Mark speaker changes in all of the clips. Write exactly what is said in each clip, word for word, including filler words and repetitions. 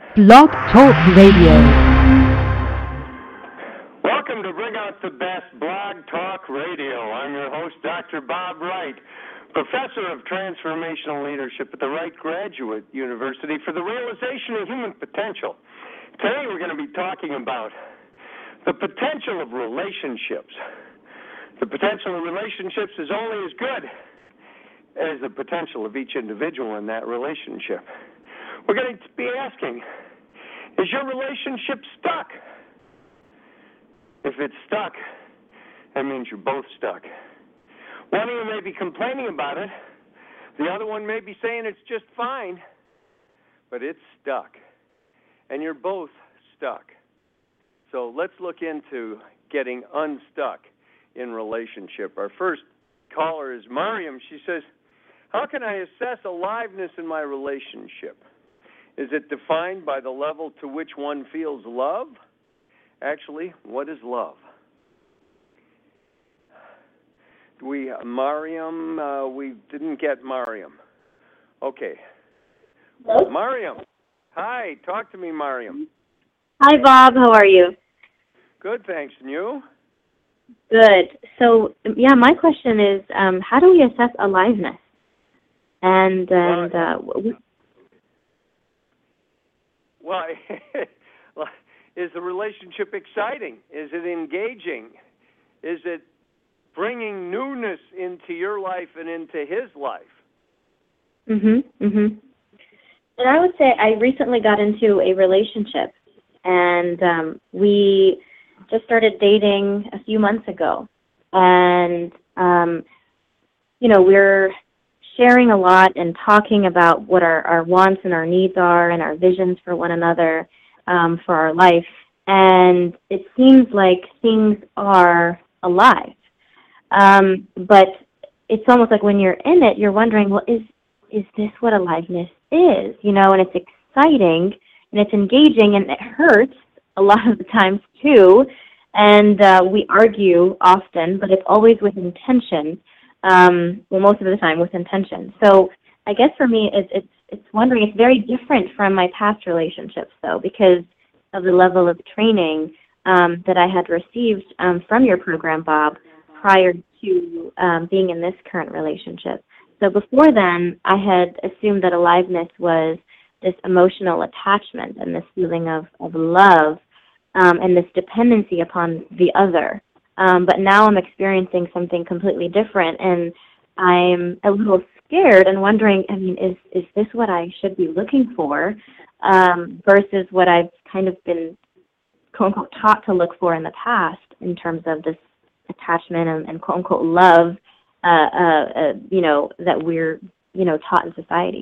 Speaker 1: Blog Talk Radio.
Speaker 2: Welcome to Bring Out the Best Blog Talk Radio. I'm your host, Doctor Bob Wright, Professor of Transformational Leadership at the Wright Graduate University for the Realization of Human Potential. Today we're going to be talking about the potential of relationships. The potential of relationships is only as good as the potential of each individual in that relationship. We're going to be asking, is your relationship stuck? If it's stuck, that means you're both stuck. One of you may be complaining about it. The other one may be saying it's just fine, but it's stuck. And you're both stuck. So let's look into getting unstuck in relationship. Our first caller is Mariam. She says, how can I assess aliveness in my relationship? Is it defined by the level to which one feels love? Actually, what is love? We, uh, Mariam, uh, we didn't get Mariam. Okay.
Speaker 3: Hello?
Speaker 2: Mariam. Hi, talk to me, Mariam.
Speaker 3: Hi, Bob. How are you?
Speaker 2: Good, thanks. And you?
Speaker 3: Good. So, yeah, my question is, um, how do we assess aliveness? And, and uh, we,
Speaker 2: Well, is the relationship exciting? Is it engaging? Is it bringing newness into your life and into his life?
Speaker 3: mhm, mhm. And I would say I recently got into a relationship, and um, we just started dating a few months ago, and um, you know, we're sharing a lot and talking about what our, our wants and our needs are and our visions for one another, um, for our life. And it seems like things are alive. Um, but it's almost like when you're in it, you're wondering, well, is is this what aliveness is? You know, and it's exciting and it's engaging and it hurts a lot of the times too. And uh, we argue often, but it's always with intention. Um, well, most of the time with intention. So I guess for me, it's, it's it's wondering, it's very different from my past relationships, though, because of the level of training um, that I had received um, from your program, Bob, prior to um, being in this current relationship. So before then, I had assumed that aliveness was this emotional attachment and this feeling of, of love um, and this dependency upon the other. Um, but now I'm experiencing something completely different, and I'm a little scared and wondering, I mean, is is this what I should be looking for um, versus what I've kind of been, quote-unquote, taught to look for in the past in terms of this attachment and, and quote-unquote, love, uh, uh, uh, you know, that we're, you know, taught in society?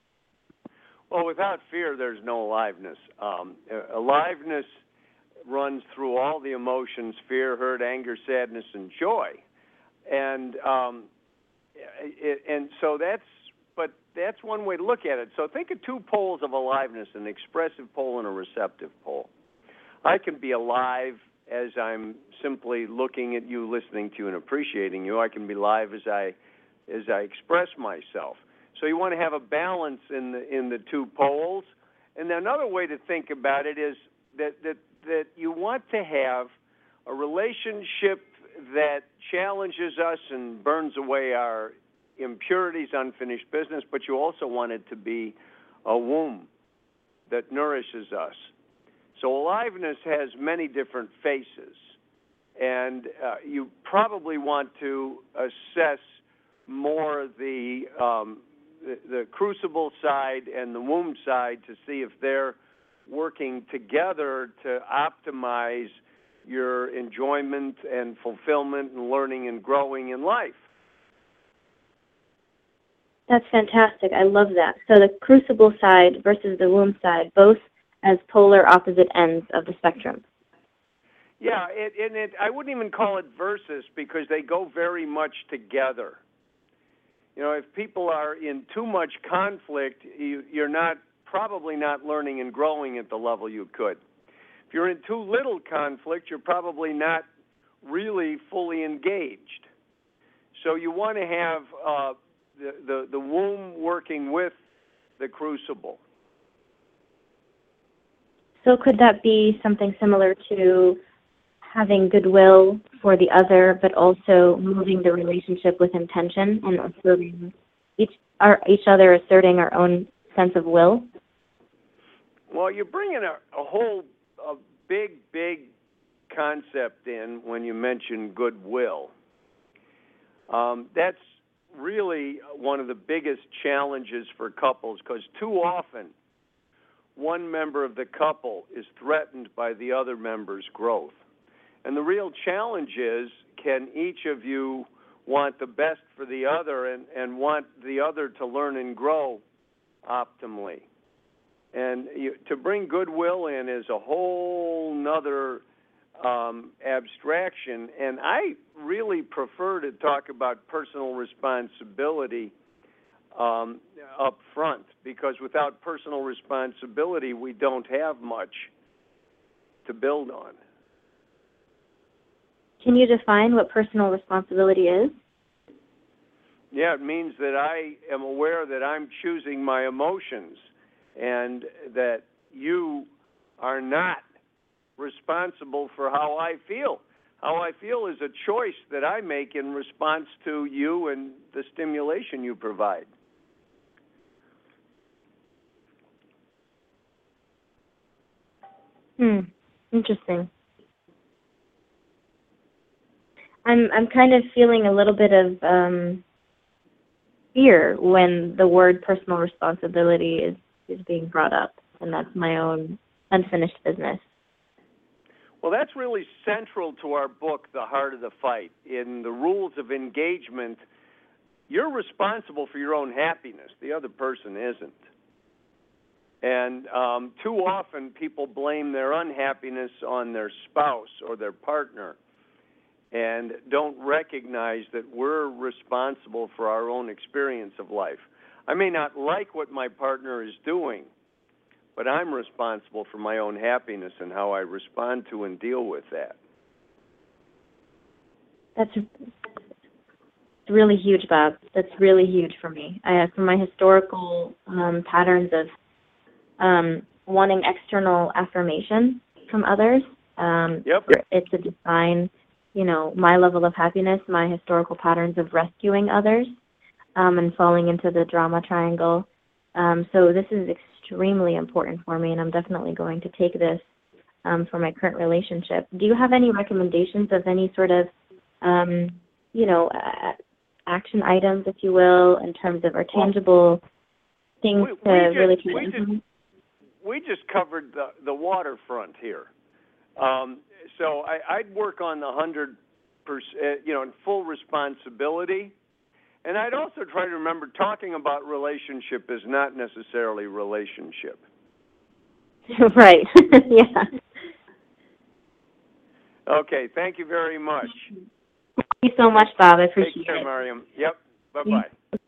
Speaker 2: Well, without fear, there's no aliveness. Um, aliveness runs through all the emotions: fear, hurt, anger, sadness, and joy. And um, it, and so that's, but that's one way to look at it. So think of two poles of aliveness: an expressive pole and a receptive pole. I can be alive as I'm simply looking at you, listening to you, and appreciating you. I can be alive as I as I express myself. So you want to have a balance in the in the two poles. And another way to think about it is that that that you want to have a relationship that challenges us and burns away our impurities, unfinished business, but you also want it to be a womb that nourishes us. So aliveness has many different faces, and uh, you probably want to assess more the, um, the the crucible side and the womb side to see if they're working together to optimize your enjoyment and fulfillment and learning and growing in life.
Speaker 3: That's fantastic. I love that. So the crucible side versus the womb side, both as polar opposite ends of the spectrum.
Speaker 2: Yeah, it, and it, I wouldn't even call it versus because they go very much together. You know, if people are in too much conflict, you, you're not probably not learning and growing at the level you could. If you're in too little conflict, you're probably not really fully engaged. So you want to have uh, the, the, the womb working with the crucible.
Speaker 3: So could that be something similar to having goodwill for the other, but also moving the relationship with intention and asserting each our each other asserting our own sense of will?
Speaker 2: Well, you're bringing a, a whole a big, big concept in when you mention goodwill. Um, that's really one of the biggest challenges for couples, because too often one member of the couple is threatened by the other member's growth. And the real challenge is, can each of you want the best for the other and, and want the other to learn and grow optimally? And you, to bring goodwill in is a whole nother um, abstraction. And I really prefer to talk about personal responsibility um, up front, because without personal responsibility, we don't have much to build on.
Speaker 3: Can you define what personal responsibility is?
Speaker 2: Yeah, it means that I am aware that I'm choosing my emotions and that you are not responsible for how I feel. How I feel is a choice that I make in response to you and the stimulation you provide.
Speaker 3: Hmm. Interesting. I'm I'm kind of feeling a little bit of um, fear when the word personal responsibility is, is being brought up, and that's my own unfinished business.
Speaker 2: Well, that's really central to our book, The Heart of the Fight. In the rules of engagement, you're responsible for your own happiness. The other person isn't. And um, too often people blame their unhappiness on their spouse or their partner and don't recognize that we're responsible for our own experience of life. I may not like what my partner is doing, but I'm responsible for my own happiness and how I respond to and deal with that.
Speaker 3: That's really huge, Bob. That's really huge for me. I, from my historical um, patterns of um, wanting external affirmation from others, um,
Speaker 2: Yep.
Speaker 3: it's to define, you know, my level of happiness, my historical patterns of rescuing others um, and falling into the drama triangle. Um, so this is extremely important for me, and I'm definitely going to take this um, for my current relationship. Do you have any recommendations of any sort of, um, you know, uh, action items, if you will, in terms of our tangible things
Speaker 2: we,
Speaker 3: to
Speaker 2: we just,
Speaker 3: really try
Speaker 2: we
Speaker 3: to implement?
Speaker 2: just, we just covered the, the waterfront here. Um, so I, I'd work on the one hundred percent, you know, in full responsibility. And I'd also try to remember talking about relationship is not necessarily relationship.
Speaker 3: Right. Yeah.
Speaker 2: Okay, thank you very much.
Speaker 3: Thank you so much, Bob. I appreciate
Speaker 2: Take care,
Speaker 3: it.
Speaker 2: Mariam. Yep, bye-bye.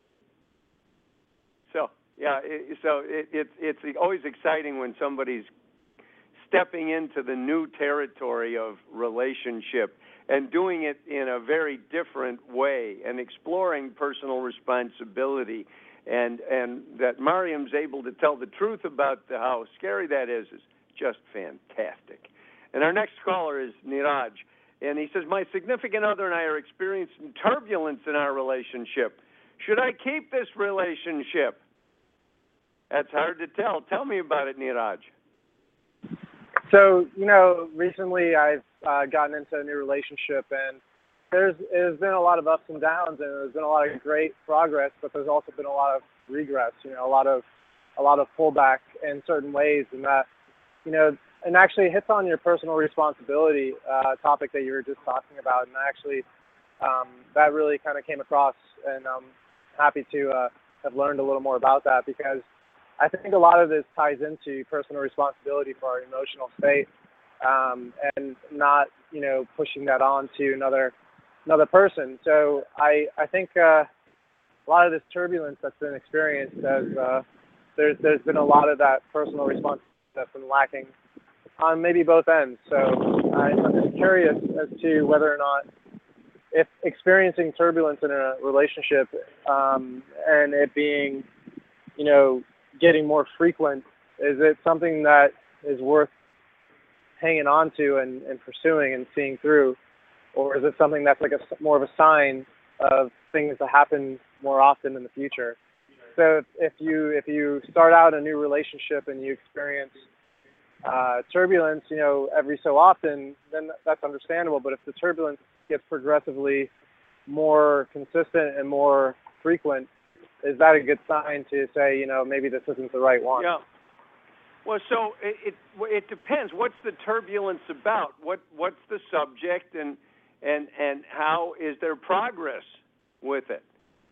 Speaker 2: So, yeah, it, so it, it, it's always exciting when somebody's stepping into the new territory of relationship and doing it in a very different way and exploring personal responsibility, and and that Mariam's able to tell the truth about how scary that is is just fantastic. And our next caller is Niraj, and he says, my significant other and I are experiencing turbulence in our relationship. Should I keep this relationship? That's hard to tell. Tell me about it, Niraj.
Speaker 4: So, you know, recently I've uh, gotten into a new relationship, and there's, there's been a lot of ups and downs, and there's been a lot of great progress, but there's also been a lot of regress, you know, a lot of a lot of pullback in certain ways, and that, you know, and actually hits on your personal responsibility uh, topic that you were just talking about, and actually um, that really kind of came across, and I'm happy to uh, have learned a little more about that, because I think a lot of this ties into personal responsibility for our emotional state, um, and not, you know, pushing that on to another another person. So I I think uh, a lot of this turbulence that's been experienced, as uh, there's there's been a lot of that personal responsibility that's been lacking on maybe both ends. So I, I'm just curious as to whether or not, if experiencing turbulence in a relationship um, and it being, you know, getting more frequent, is it something that is worth hanging on to and, and pursuing and seeing through, or is it something that's like a more of a sign of things to happen more often in the future? So if, if you if you start out a new relationship and you experience uh, turbulence, you know, every so often, then that's understandable. But if the turbulence gets progressively more consistent and more frequent, is that a good sign to say, you know, maybe this isn't the right one?
Speaker 2: Yeah. Well, so it, it it depends. What's the turbulence about? What what's the subject, and and and how is there progress with it?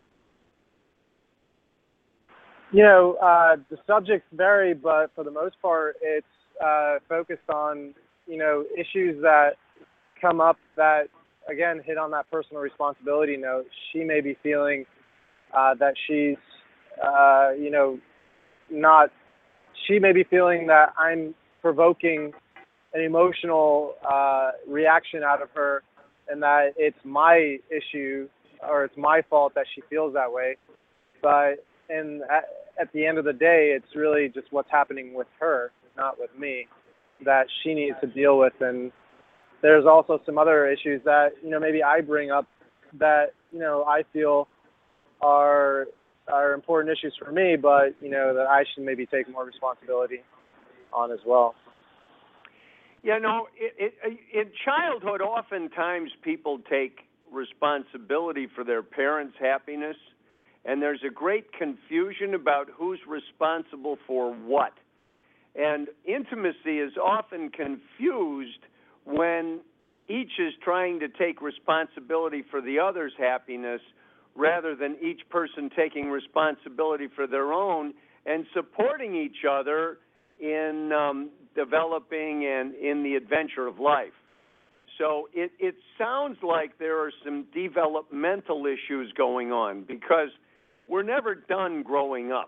Speaker 4: You know, uh, the subjects vary, but for the most part, it's uh, focused on, you know, issues that come up that, again, hit on that personal responsibility note. She may be feeling uh, that she's, uh, you know, not, she may be feeling that I'm provoking an emotional uh, reaction out of her, and that it's my issue or it's my fault that she feels that way. But and at, at the end of the day, it's really just what's happening with her, not with me, that she needs to deal with. And there's also some other issues that, you know, maybe I bring up that, you know, I feel are are important issues for me, but, you know, that I should maybe take more responsibility on as well.
Speaker 2: Yeah, no, it, it, in childhood, oftentimes people take responsibility for their parents' happiness, and there's a great confusion about who's responsible for what. And intimacy is often confused when each is trying to take responsibility for the other's happiness rather than each person taking responsibility for their own and supporting each other in um, developing and in the adventure of life. So it, it sounds like there are some developmental issues going on because we're never done growing up.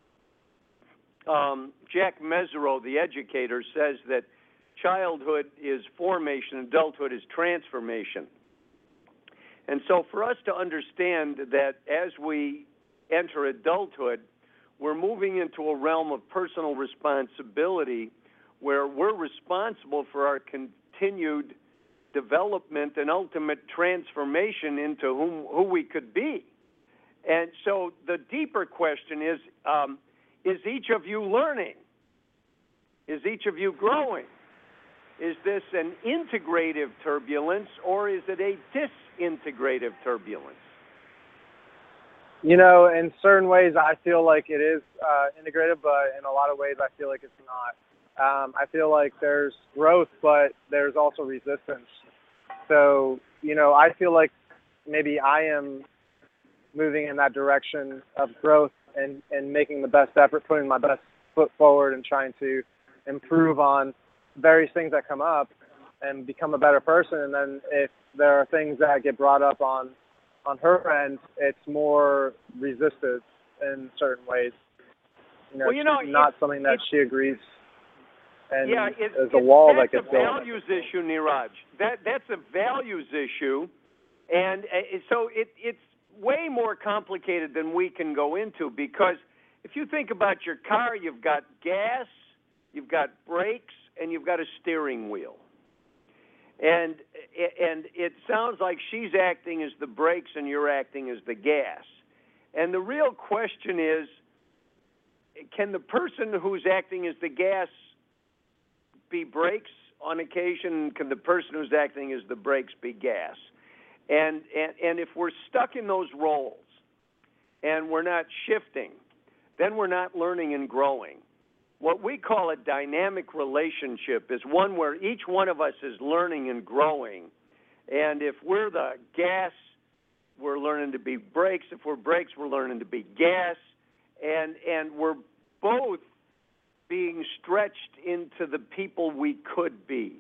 Speaker 2: Um, Jack Mesereau, the educator, says that childhood is formation, adulthood is transformation. And so for us to understand that as we enter adulthood, we're moving into a realm of personal responsibility where we're responsible for our continued development and ultimate transformation into whom, who we could be. And so the deeper question is, um, is each of you learning? Is each of you growing? Is this an integrative turbulence or is it a disintegrative turbulence?
Speaker 4: You know, in certain ways I feel like it is uh, integrative, but in a lot of ways I feel like it's not. Um, I feel like there's growth, but there's also resistance. So, you know, I feel like maybe I am moving in that direction of growth and, and making the best effort, putting my best foot forward and trying to improve on various things that come up and become a better person. And then if there are things that get brought up on, on her end, it's more resisted in certain ways. You know,
Speaker 2: well, you know
Speaker 4: not
Speaker 2: it,
Speaker 4: something that she agrees. And
Speaker 2: yeah, it,
Speaker 4: there's a wall that gets
Speaker 2: built.
Speaker 4: built.
Speaker 2: That's a values issue, Niraj. That that's a values issue, and uh, so it it's way more complicated than we can go into, because if you think about your car, you've got gas, you've got brakes, and you've got a steering wheel. And and it sounds like she's acting as the brakes and you're acting as the gas. And the real question is, can the person who's acting as the gas be brakes on occasion? Can the person who's acting as the brakes be gas? And, and and if we're stuck in those roles and we're not shifting, then we're not learning and growing. What we call a dynamic relationship is one where each one of us is learning and growing. And if we're the gas, we're learning to be brakes. If we're brakes, we're learning to be gas. And and we're both being stretched into the people we could be.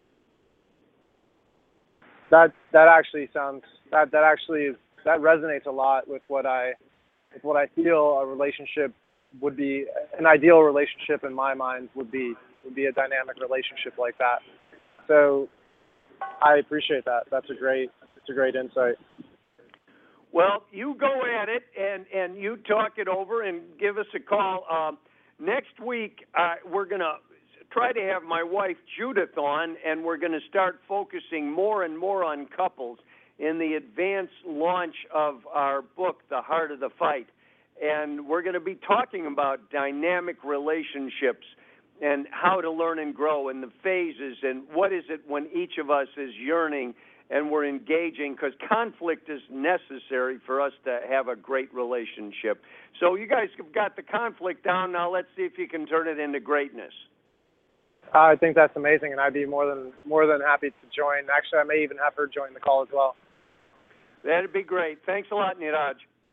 Speaker 4: That that actually sounds that that actually is, that resonates a lot with what I with what I feel a relationship would be. An ideal relationship in my mind would be would be a dynamic relationship like that. So I appreciate that. That's a great that's a great insight.
Speaker 2: Well, you go at it and, and you talk it over and give us a call. Um, next week, uh, we're going to try to have my wife Judith on, and we're going to start focusing more and more on couples in the advanced launch of our book, The Heart of the Fight. And we're going to be talking about dynamic relationships and how to learn and grow and the phases and what is it when each of us is yearning and we're engaging, because conflict is necessary for us to have a great relationship. So you guys have got the conflict down. Now let's see if you can turn it into greatness.
Speaker 4: I think that's amazing, and I'd be more than more than happy to join. Actually, I may even have her join the call as well.
Speaker 2: That'd be great. Thanks a lot, Niraj.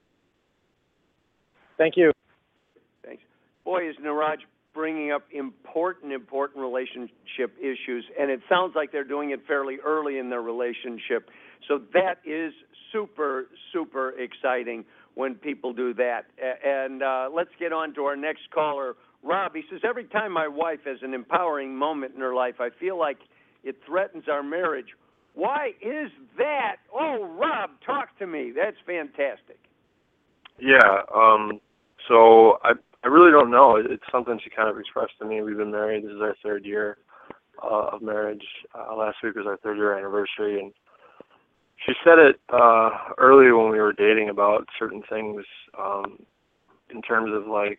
Speaker 4: Thank you.
Speaker 2: Thanks. Boy, is Niraj bringing up important, important relationship issues, and it sounds like they're doing it fairly early in their relationship. So that is super, super exciting when people do that. And uh, let's get on to our next caller, Rob. He says, every time my wife has an empowering moment in her life, I feel like it threatens our marriage. Why is that? Oh, Rob, talk to me. That's fantastic.
Speaker 5: Yeah, um, so I I really don't know. It's something she kind of expressed to me. We've been married. This is our third year uh, of marriage. Uh, last week was our third year anniversary, and she said it uh, early when we were dating about certain things um, in terms of like,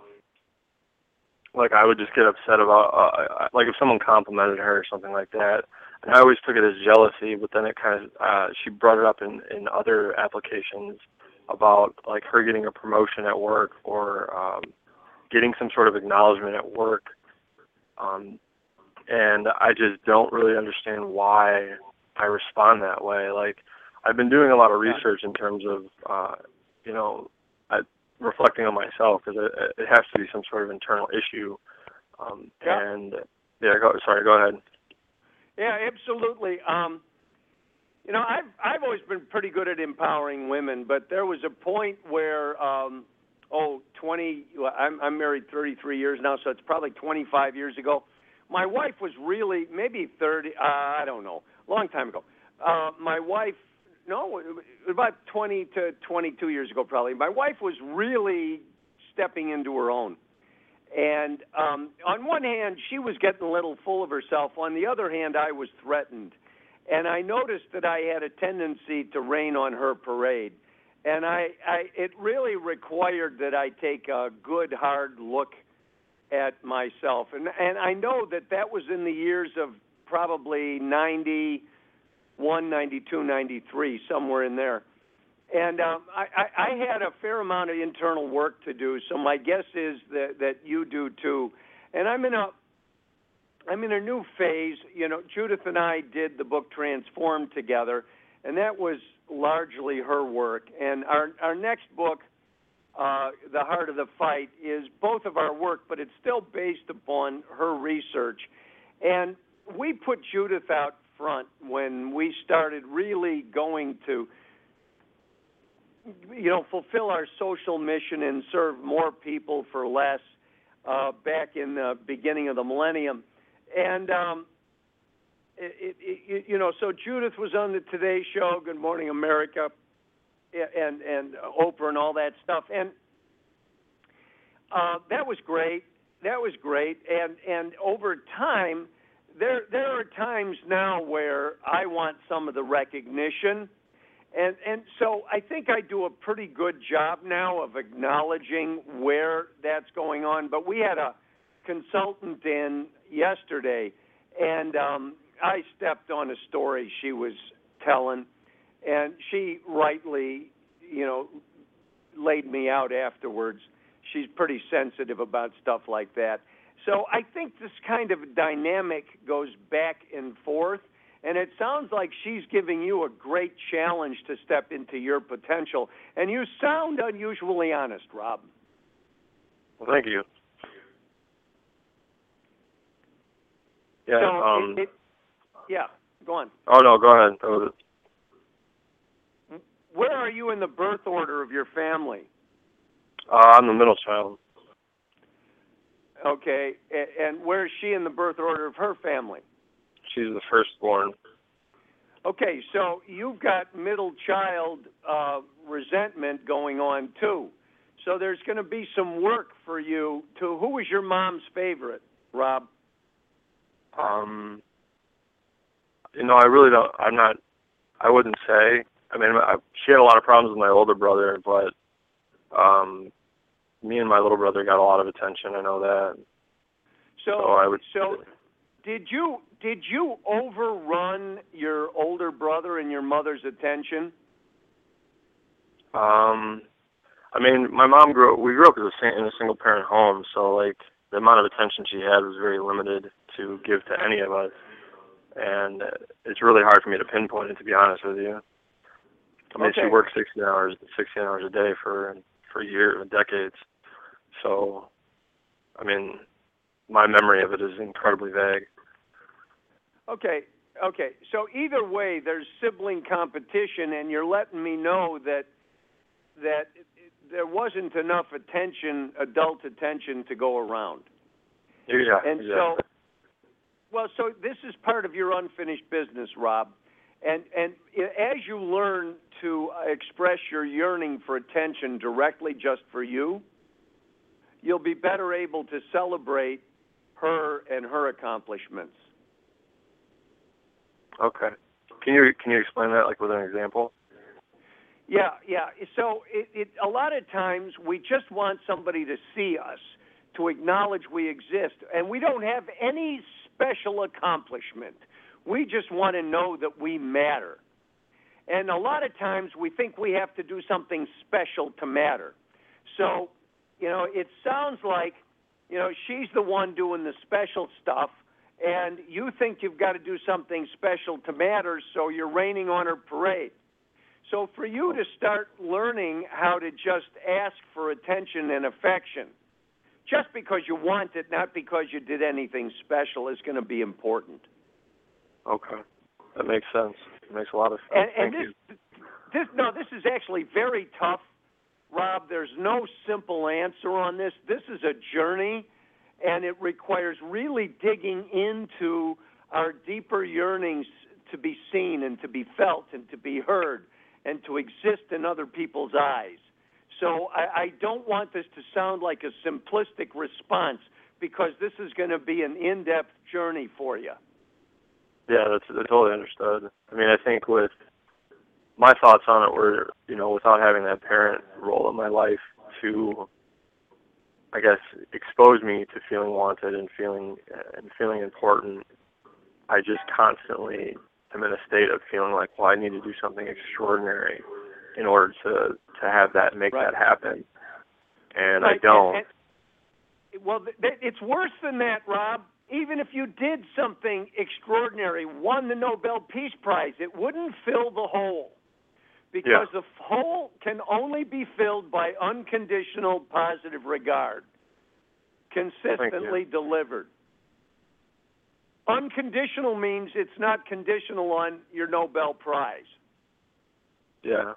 Speaker 5: like I would just get upset about, uh, like if someone complimented her or something like that. And I always took it as jealousy, but then it kind of, uh, she brought it up in, in other applications about like her getting a promotion at work or um, getting some sort of acknowledgement at work. Um, and I just don't really understand why I respond that way. Like, I've been doing a lot of research in terms of, uh, you know, I, reflecting on myself, because it, it has to be some sort of internal issue. Um,
Speaker 2: yeah.
Speaker 5: And, yeah, go, sorry, go ahead.
Speaker 2: Yeah, absolutely. Um, you know, I've I've always been pretty good at empowering women, but there was a point where, um, oh, twenty. I'm I'm married thirty-three years now, so it's probably twenty-five years ago. My wife was really maybe thirty. Uh, I don't know, long time ago. Uh, my wife, no, about twenty to twenty-two years ago, probably. My wife was really stepping into her own. And um, on one hand, she was getting a little full of herself. On the other hand, I was threatened. And I noticed that I had a tendency to rain on her parade. And I, I it really required that I take a good, hard look at myself. And, and I know that that was in the years of probably ninety-one, ninety-two, ninety-three, somewhere in there. And um, I, I had a fair amount of internal work to do, so my guess is that, that you do too. And I'm in a I'm in a new phase. You know, Judith and I did the book Transform together, and that was largely her work. And our our next book, uh, The Heart of the Fight, is both of our work, but it's still based upon her research. And we put Judith out front when we started really going to, you know, fulfill our social mission and serve more people for less uh, back in the beginning of the millennium. And, um, it, it, it, you know, so Judith was on the Today Show, Good Morning America, and, and Oprah and all that stuff. And uh, that was great. That was great. And, and over time, there, there are times now where I want some of the recognition. And and so I think I do a pretty good job now of acknowledging where that's going on. But we had a consultant in yesterday, and um, I stepped on a story she was telling, and she rightly, you know, laid me out afterwards. She's pretty sensitive about stuff like that. So I think this kind of dynamic goes back and forth. And it sounds like she's giving you a great challenge to step into your potential. And you sound unusually honest, Rob.
Speaker 5: Well, thank you. Yeah.
Speaker 2: So
Speaker 5: um,
Speaker 2: it, it, yeah, go on.
Speaker 5: Oh, no, go ahead. That was it.
Speaker 2: Where are you in the birth order of your family?
Speaker 5: Uh, I'm the middle child.
Speaker 2: Okay. And where is she in the birth order of her family?
Speaker 5: She's the firstborn.
Speaker 2: Okay, so you've got middle child uh, resentment going on, too. So there's going to be some work for you to, who was your mom's favorite, Rob?
Speaker 5: you know, I really don't. I'm not. I wouldn't say. I mean, I, she had a lot of problems with my older brother, but um, me and my little brother got a lot of attention. I know that.
Speaker 2: So,
Speaker 5: so I would.
Speaker 2: So, did you did you overrun your older brother and your mother's attention?
Speaker 5: Um, I mean, my mom grew. We grew up as a, sing- in a single parent home, so like the amount of attention she had was very limited to give to any of us, and it's really hard for me to pinpoint it, to be honest with you. I mean,
Speaker 2: Okay.
Speaker 5: she worked sixteen hours, sixteen hours a day for for years, decades. So, I mean, my memory of it is incredibly vague.
Speaker 2: Okay, okay. So either way, there's sibling competition, and you're letting me know that that there wasn't enough attention, adult attention, to go around.
Speaker 5: Yeah,
Speaker 2: and
Speaker 5: exactly.
Speaker 2: so, well, so this is part of your unfinished business, Rob. And and as you learn to express your yearning for attention directly just for you, you'll be better able to celebrate her and her accomplishments.
Speaker 5: Okay. Can you can you explain that, like, with an example?
Speaker 2: Yeah, yeah. So it, it, a lot of times we just want somebody to see us, to acknowledge we exist, and we don't have any special accomplishment. We just want to know that we matter. And a lot of times we think we have to do something special to matter. So, you know, it sounds like, you know, she's the one doing the special stuff, and you think you've got to do something special to matter, so you're raining on her parade. So for you to start learning how to just ask for attention and affection, just because you want it, not because you did anything special, is going to be important.
Speaker 5: Okay. That makes sense. It makes a lot of sense.
Speaker 2: And, and
Speaker 5: Thank
Speaker 2: this,
Speaker 5: you.
Speaker 2: this, no, this is actually very tough, Rob. There's no simple answer on this. This is a journey, and it requires really digging into our deeper yearnings to be seen and to be felt and to be heard and to exist in other people's eyes. So I, I don't want this to sound like a simplistic response, because this is going to be an in-depth journey for you.
Speaker 5: Yeah, that's, that's totally understood. I mean, I think with my thoughts on it were, you know, without having that parent role in my life to, I guess, expose me to feeling wanted and feeling and feeling important, I just constantly am in a state of feeling like, well, I need to do something extraordinary in order to, to have that, make
Speaker 2: right.
Speaker 5: that happen. And
Speaker 2: right.
Speaker 5: I don't.
Speaker 2: And, and, well, th- th- it's worse than that, Rob. Even if you did something extraordinary, won the Nobel Peace Prize, it wouldn't fill the hole, because
Speaker 5: yeah.
Speaker 2: the hole can only be filled by unconditional positive regard, consistently delivered. Unconditional means it's not conditional on your Nobel Prize.
Speaker 5: Yeah.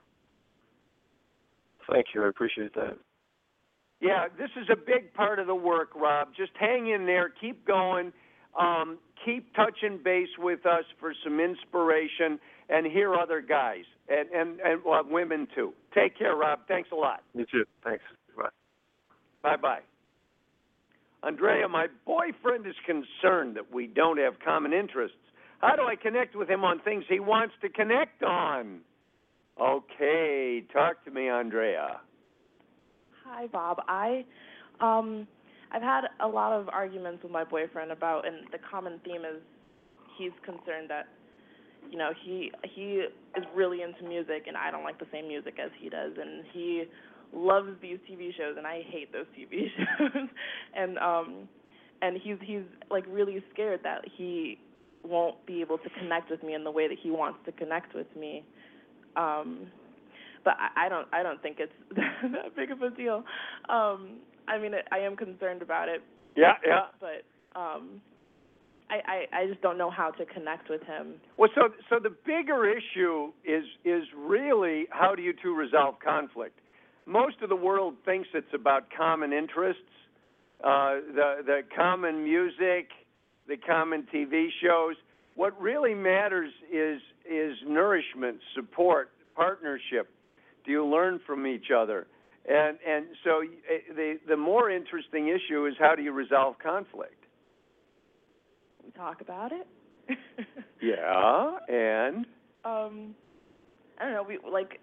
Speaker 5: Thank you. I appreciate that.
Speaker 2: Yeah, this is a big part of the work, Rob. Just hang in there. Keep going. Um, keep touching base with us for some inspiration, and hear other guys and, and, and well, women, too. Take care, Rob. Thanks a lot.
Speaker 5: You too. Thanks. Bye.
Speaker 2: Bye-bye. Andrea, my boyfriend is concerned that we don't have common interests. How do I connect with him on things he wants to connect on? Okay, talk to me, Andrea.
Speaker 6: Hi, Bob. I, um, I've had a lot of arguments with my boyfriend about, and the common theme is he's concerned that, you know, he he is really into music, and I don't like the same music as he does, and he loves these T V shows, and I hate those T V shows, and um, and he's he's like really scared that he won't be able to connect with me in the way that he wants to connect with me. Um, But I, I don't. I don't think it's that big of a deal. Um, I mean, it, I am concerned about it.
Speaker 2: Yeah, yeah.
Speaker 6: But um, I, I, I just don't know how to connect with him.
Speaker 2: Well, so so the bigger issue is is really, how do you two resolve conflict? Most of the world thinks it's about common interests, uh, the the common music, the common T V shows. What really matters is is nourishment, support, partnership. Do you learn from each other? And and so the the more interesting issue is, how do you resolve conflict?
Speaker 6: We talk about it.
Speaker 2: Yeah, and
Speaker 6: um, I don't know. We like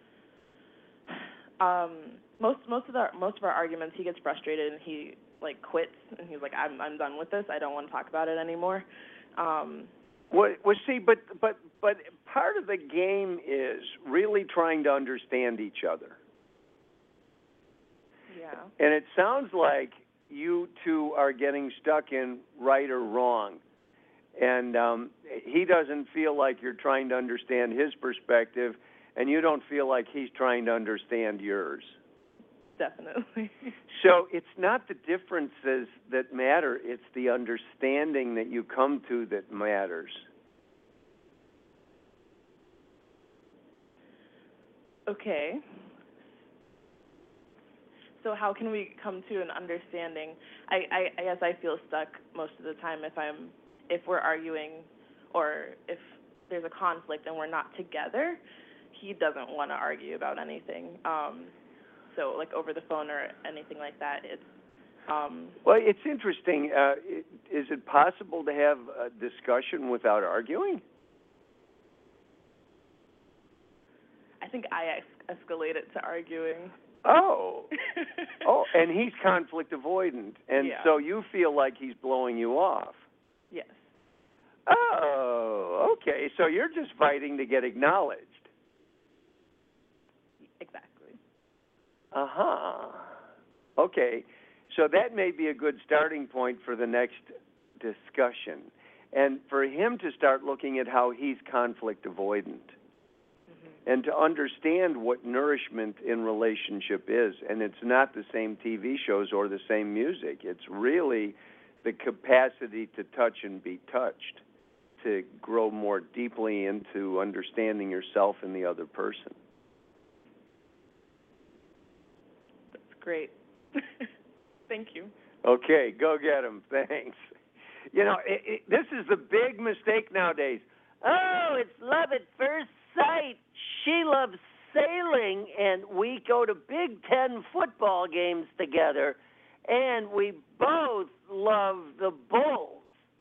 Speaker 6: um most most of the most of our arguments. He gets frustrated and he like quits and he's like, I'm I'm done with this. I don't want to talk about it anymore. Um,
Speaker 2: well, well, see, but but but part of the game is really trying to understand each other.
Speaker 6: yeah.
Speaker 2: And it sounds like you two are getting stuck in right or wrong. And um, he doesn't feel like you're trying to understand his perspective, and you don't feel like he's trying to understand yours.
Speaker 6: Definitely.
Speaker 2: So it's not the differences that matter, it's the understanding that you come to that matters.
Speaker 6: Okay. So how can we come to an understanding? I, I, I guess I feel stuck most of the time if I'm if we're arguing or if there's a conflict and we're not together. He doesn't want to argue about anything. Um, so like over the phone or anything like that. It's um,
Speaker 2: well, it's interesting. Uh, it, is it possible to have a discussion without arguing?
Speaker 6: I think I ex- escalate it to arguing.
Speaker 2: Oh. Oh, and he's conflict avoidant, and
Speaker 6: Yeah.
Speaker 2: so you feel like he's blowing you off.
Speaker 6: Yes.
Speaker 2: Oh, okay. So you're just fighting to get acknowledged.
Speaker 6: Exactly.
Speaker 2: Uh-huh. Okay. So that may be a good starting point for the next discussion. And for him to start looking at how he's conflict avoidant. And to understand what nourishment in relationship is. And it's not the same T V shows or the same music. It's really the capacity to touch and be touched, to grow more deeply into understanding yourself and the other person.
Speaker 6: That's great. Thank you.
Speaker 2: Okay, go get him. Thanks. You know, it, it, this is the big mistake nowadays.
Speaker 7: Oh, it's love at first sight. She loves sailing, and we go to Big Ten football games together, and we both love the Bulls.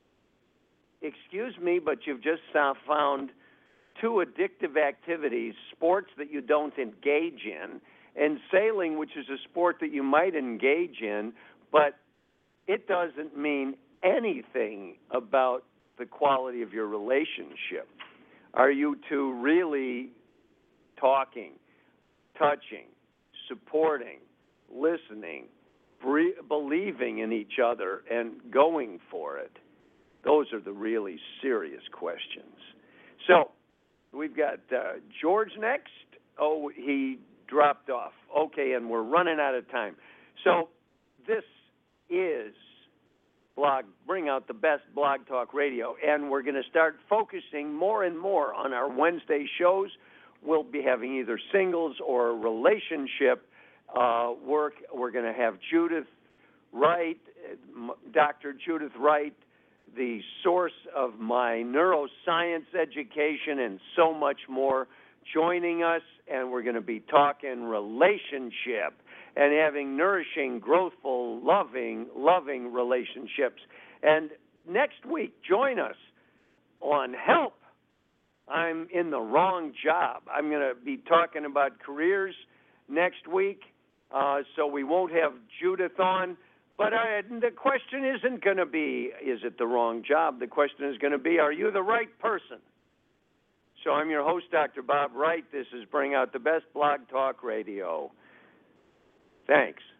Speaker 2: Excuse me, but you've just uh, found two addictive activities, sports that you don't engage in, and sailing, which is a sport that you might engage in, but it doesn't mean anything about the quality of your relationship. Are you two really talking, touching, supporting, listening, bre- believing in each other, and going for it? Those are the really serious questions. So we've got uh, George next. Oh, he dropped off. Okay, and we're running out of time. So this is Blog, Bring Out the Best Blog Talk Radio, and we're going to start focusing more and more on our Wednesday shows. We'll be having either singles or relationship uh, work. We're going to have Judith Wright, Doctor Judith Wright, the source of my neuroscience education and so much more, joining us, and we're going to be talking relationship and having nourishing, growthful, loving, loving relationships. And next week, join us on Help. I'm in the wrong job. I'm going to be talking about careers next week, uh, so we won't have Judith on. But I, the question isn't going to be, is it the wrong job? The question is going to be, are you the right person? So I'm your host, Doctor Bob Wright. This is Bring Out the Best Blog Talk Radio. Thanks.